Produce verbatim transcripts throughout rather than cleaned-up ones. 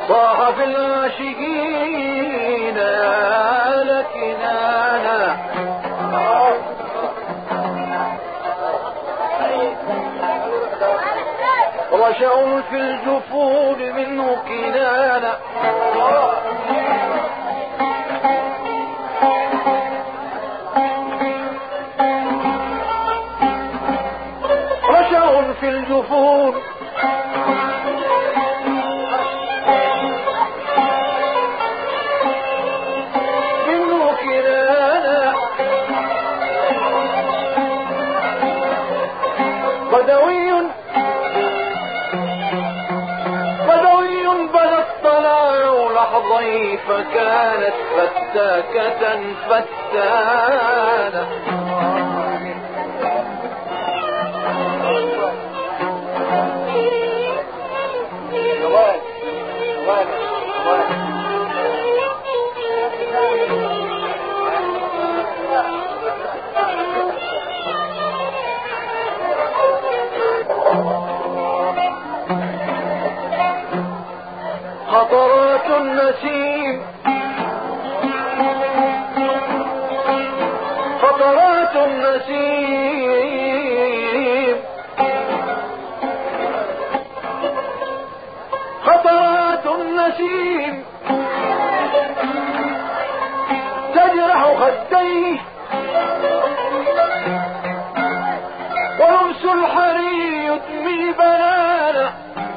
صاح في العاشقين لكنانا رشع في الجفون منه كنانا رشع في الجفون منه كنانا بدوي لحظي فكانت فتاكة فتانة خطرات النسيم خطرات النسيم خطرات النسيم تجرح خديه ولمس الحرير يدمي بنانا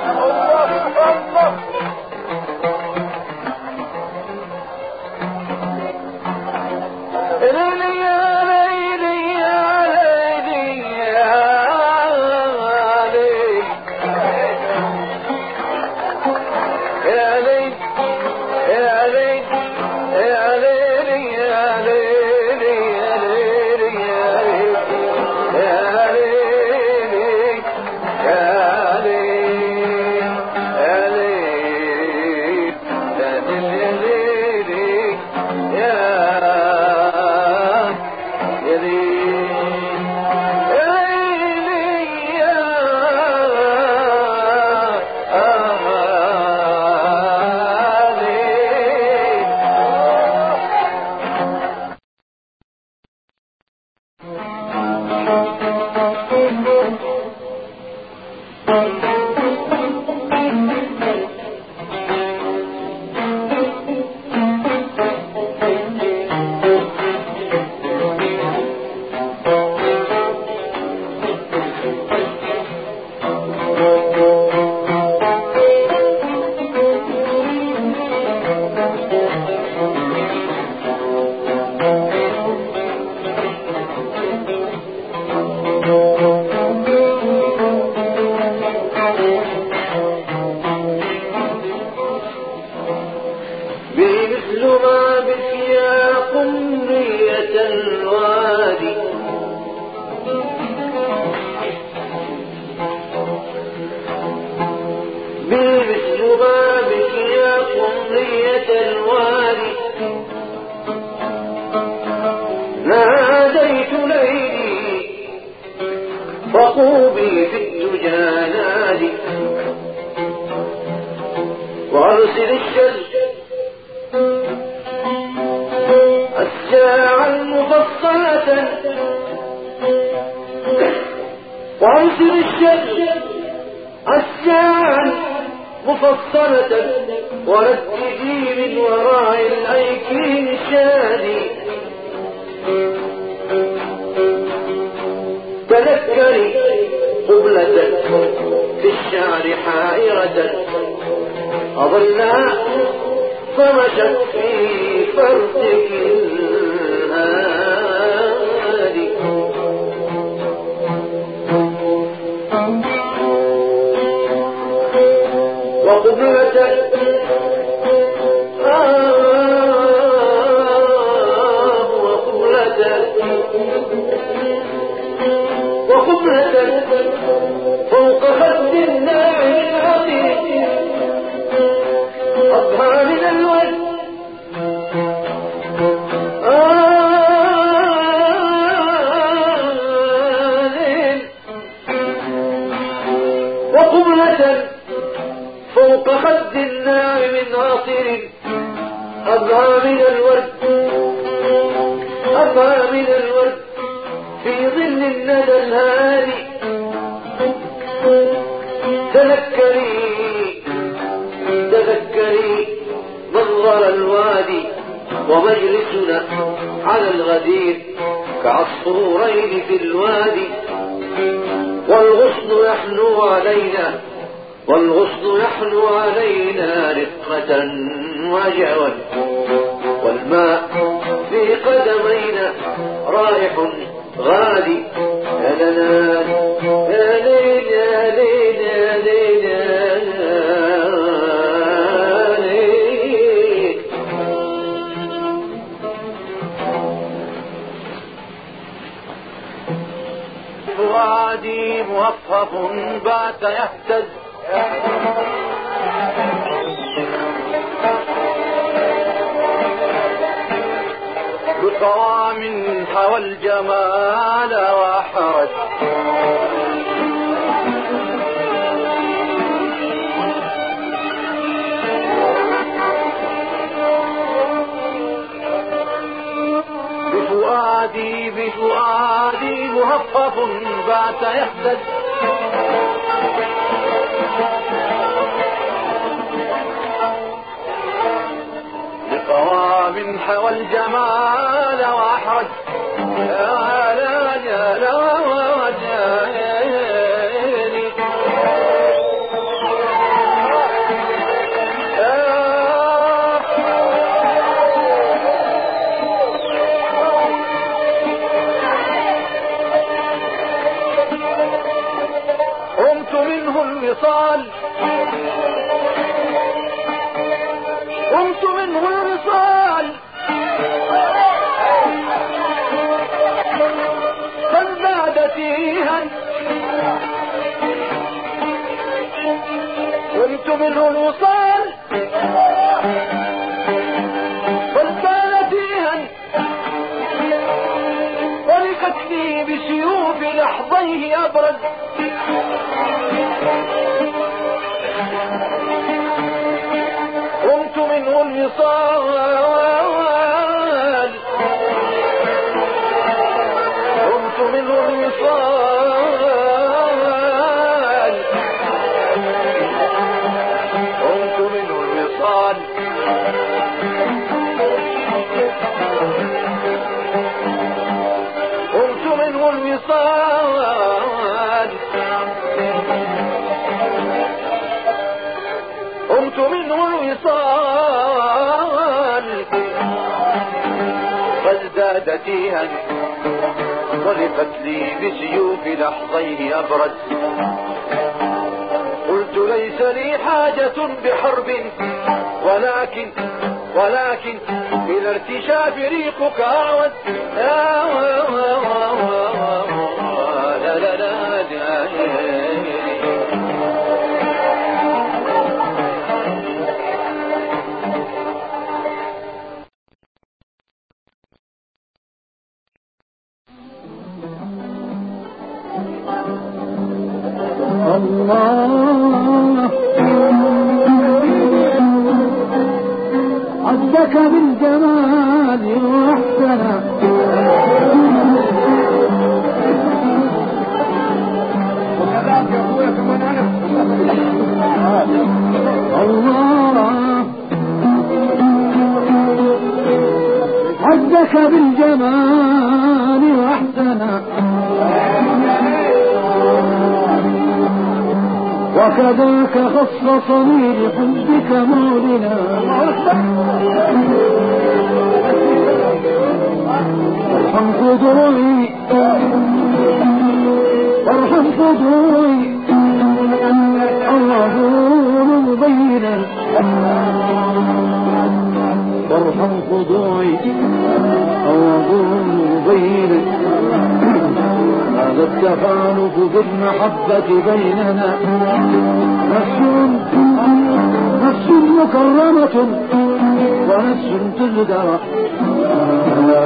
فقوبي في الدجى نادي وارسل الشر الساعة المفصلة وارسل الشر الساعة مفصلة ورددي من وراء الأيكين شادي تذكري قبلة في الشعر حائرة أظلها فمشت في فرسك الهادي وقبلة آه وقبلة وقبلة فوق خد الناعم العظيم أظهر من الوجه وقبلة فوق خد خد الناعم عاطر أضحى من الورد أضحى من الورد في ظل الندى الهادي تذكري تذكري منظر الوادي ومجلسنا على الغدير كعصفورين في الوادي والغصن يحنو علينا والغصن يحنو علينا رفقة وجعوا والماء في قدمينا رائح غادي يا لنا يا ليل يا ليل يا ليل يا ليل. فؤادي موقف بات يهتز بقوام حوى الجمال وحرج بفؤادي بفؤادي مهفف بات يهتز بقوام حوى الجمال وأحرج يا لا يا لا وجاني قمت منه الوصال قمت منه الوصال فازداد تيها قمت منه الوصال فازداد تيها ولقتني بسيوف لحظيه أبرد قمت منه الوصال قمت منه الوصال قمت منه الوصال قمت منه الوصال قمت منه الوصال فازداد تيها ولفت لي بسيوف لحظيه أبرد قلت ليس لي حاجة بحرب ولكن ولكن إلى ارتشاف ريقك أعود لا لا لا لا الله عزك بالجمال واحسنا الله عزك بالجمال واحسنا وكذاك خصصني لحبك مولنا وارحم خضوعي وارحم خضوعي الله مبينا وارحم خضوعي الله مبينا هذا التفانف بالمحبة بيننا نفس نفس مكرمة ونفس تزدرى يا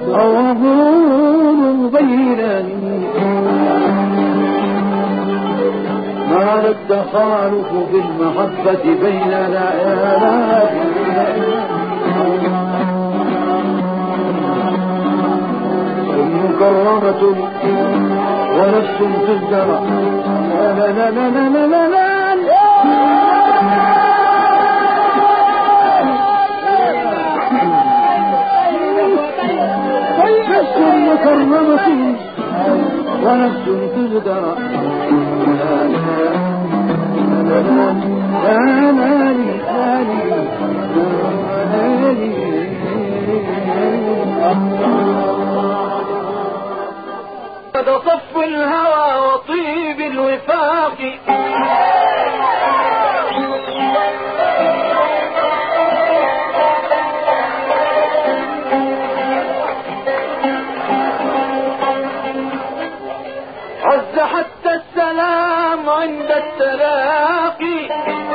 أو أقول ضيلا ما لا التخالف في المحبة بيننا مكرمة ونفس تزدرى لا لا لا لا لا لا لا نفس مكرمة ونفس تزدرى لا لا لا لا قد صف الهوى وطيب الوفاق عز حتى السلام عند التلاقي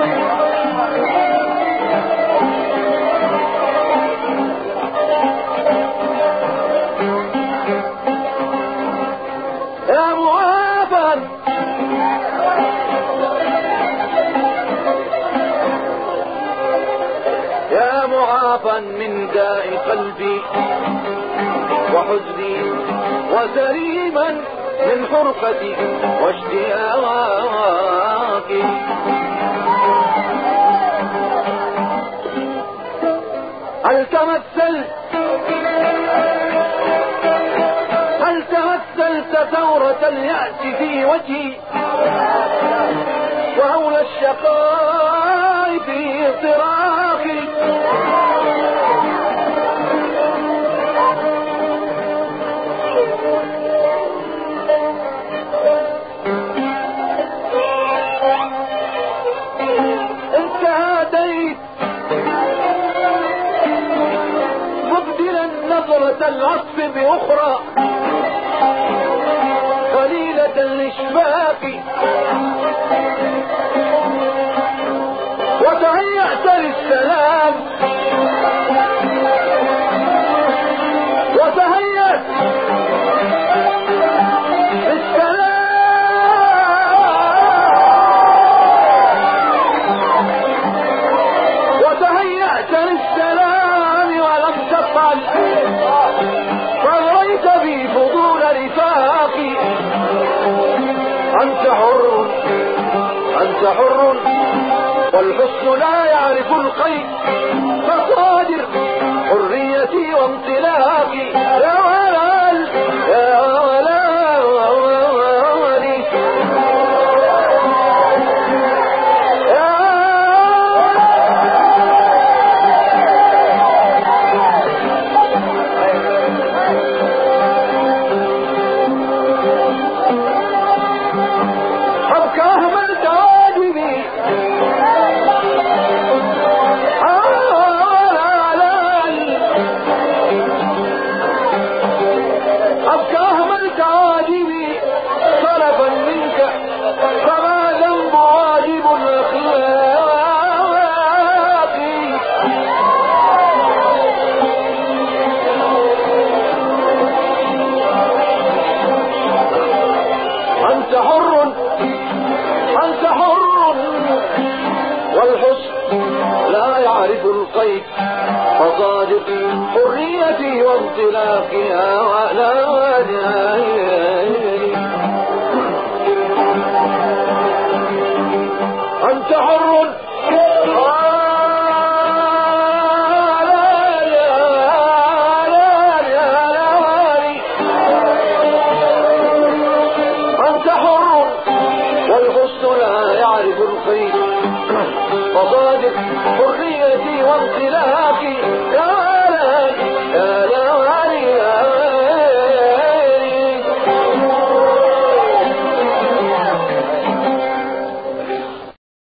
يا معافى يا معافى من داء قلبي وحزني وسليما من حرقتي واشتياقي هل تمثلت هل تمثلت ثورة اليأس في وجهي وهول الشقاء في صراخي انت هاديت مبدلا نظرة العطف بأخرى قليلة الإشفاق وتهيأت للسلام وتهيأت للسلام وتهيأت للسلام ولم تفعل فغريت بي فضول رفاقي أنت حر أنت حر والحسن لا يعرف القيد فصادر حريتي وامتلاكي يا ولال يا ولالي أبكاه من تواجبي أبكاه من تواجبي طلبا منك فما ذنب واجب الأخلاق أنت حر أنت حر والحسن لا يعرف القيد فصادق حريتي وانطلاقي على أنت حر أنت حر والحسن لا يعرف القيد فصادق حريتي وانطلاقي